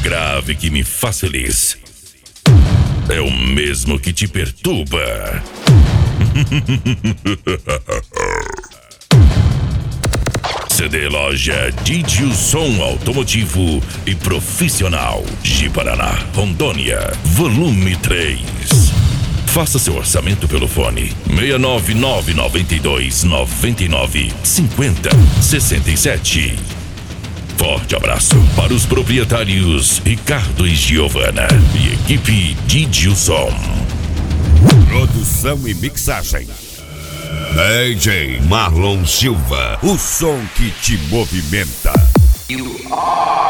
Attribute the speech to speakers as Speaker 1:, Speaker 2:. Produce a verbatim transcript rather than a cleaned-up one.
Speaker 1: grave que me faz feliz é o mesmo que te perturba. C D Loja Didilson Automotivo e Profissional de Paraná, Rondônia, volume três. Faça seu orçamento pelo fone seis nove nove nove dois nove nove cinco zero seis sete. Forte abraço para os proprietários Ricardo e Giovana e equipe Didilson.
Speaker 2: Produção e mixagem D J Marlon Silva, o som que te movimenta.
Speaker 3: You are